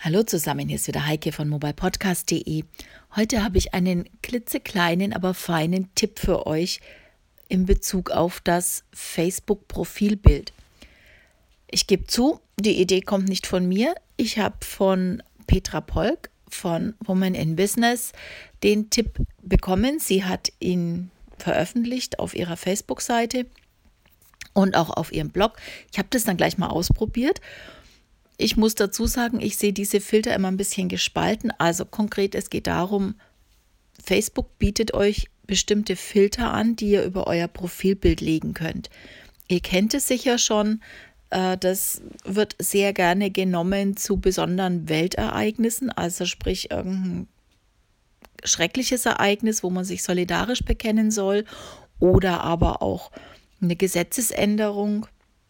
Hallo zusammen, hier ist wieder Heike von mobilepodcast.de. Heute habe ich einen klitzekleinen, aber feinen Tipp für euch in Bezug auf das Facebook-Profilbild. Ich gebe zu, die Idee kommt nicht von mir. Ich habe von Petra Polk von Women in Business den Tipp bekommen. Sie hat ihn veröffentlicht auf ihrer Facebook-Seite und auch auf ihrem Blog. Ich habe das dann gleich mal ausprobiert. Ich muss dazu sagen, ich sehe diese Filter immer ein bisschen gespalten. Also konkret, es geht darum, Facebook bietet euch bestimmte Filter an, die ihr über euer Profilbild legen könnt. Ihr kennt es sicher schon, das wird sehr gerne genommen zu besonderen Weltereignissen, also sprich irgendein schreckliches Ereignis, wo man sich solidarisch bekennen soll oder aber auch eine Gesetzesänderung,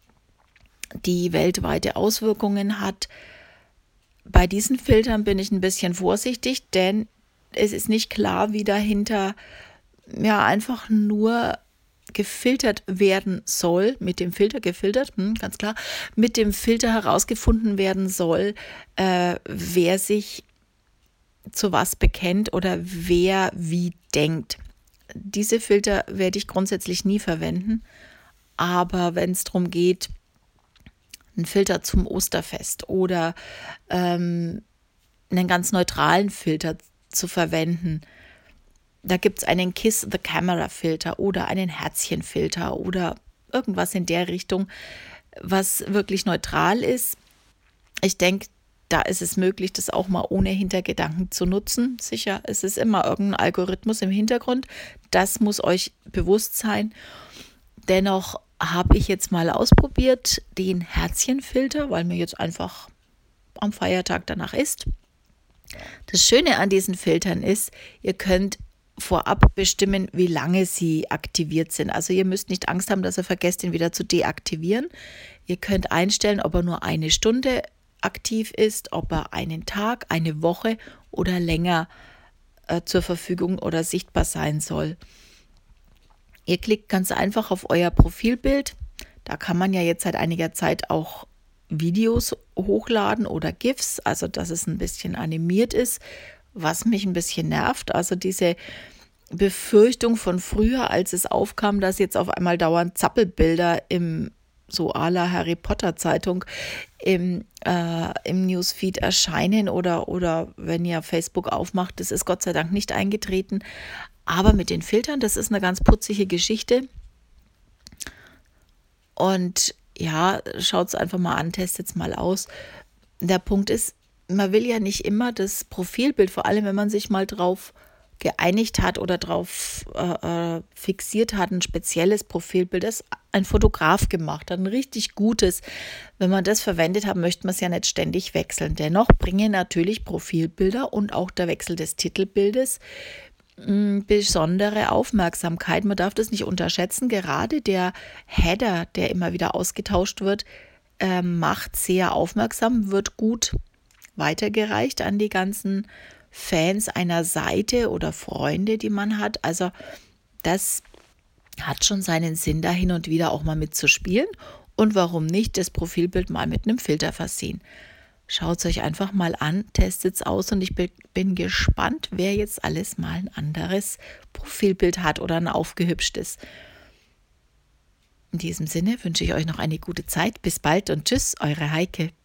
die weltweite Auswirkungen hat. Bei diesen Filtern bin ich ein bisschen vorsichtig, denn es ist nicht klar, wie dahinter einfach nur gefiltert werden soll, mit dem Filter gefiltert, ganz klar, mit dem Filter herausgefunden werden soll, wer sich zu was bekennt oder wer wie denkt. Diese Filter werde ich grundsätzlich nie verwenden, aber wenn es darum geht, einen Filter zum Osterfest oder einen ganz neutralen Filter zu verwenden. Da gibt es einen Kiss the Camera Filter oder einen Herzchenfilter oder irgendwas in der Richtung, was wirklich neutral ist. Ich denke, da ist es möglich, das auch mal ohne Hintergedanken zu nutzen. Sicher, es ist immer irgendein Algorithmus im Hintergrund. Das muss euch bewusst sein. Dennoch habe ich jetzt mal ausprobiert den Herzchenfilter, weil mir jetzt einfach am Feiertag danach ist. Das Schöne an diesen Filtern ist, ihr könnt vorab bestimmen, wie lange sie aktiviert sind. Also ihr müsst nicht Angst haben, dass ihr vergesst, ihn wieder zu deaktivieren. Ihr könnt einstellen, ob er nur eine Stunde aktiv ist, ob er einen Tag, eine Woche oder länger zur Verfügung oder sichtbar sein soll. Ihr klickt ganz einfach auf euer Profilbild. Da kann man ja jetzt seit einiger Zeit auch Videos hochladen oder GIFs, also dass es ein bisschen animiert ist, was mich ein bisschen nervt. Also diese Befürchtung von früher, als es aufkam, dass jetzt auf einmal dauernd Zappelbilder im so à la Harry Potter Zeitung im Newsfeed erscheinen oder wenn ihr Facebook aufmacht, das ist Gott sei Dank nicht eingetreten. Aber mit den Filtern, das ist eine ganz putzige Geschichte. Und ja, schaut es einfach mal an, testet es mal aus. Der Punkt ist, man will ja nicht immer das Profilbild, vor allem wenn man sich mal drauf geeinigt hat oder drauf fixiert hat, ein spezielles Profilbild, das ein Fotograf gemacht hat, ein richtig gutes. Wenn man das verwendet hat, möchte man es ja nicht ständig wechseln. Dennoch bringen natürlich Profilbilder und auch der Wechsel des Titelbildes besondere Aufmerksamkeit. Man darf das nicht unterschätzen. Gerade der Header, der immer wieder ausgetauscht wird, macht sehr aufmerksam, wird gut weitergereicht an die ganzen Fans einer Seite oder Freunde, die man hat. Also das hat schon seinen Sinn, da hin und wieder auch mal mitzuspielen. Und warum nicht das Profilbild mal mit einem Filter versehen? Schaut es euch einfach mal an, testet es aus und ich bin gespannt, wer jetzt alles mal ein anderes Profilbild hat oder ein aufgehübschtes. In diesem Sinne wünsche ich euch noch eine gute Zeit. Bis bald und tschüss, eure Heike.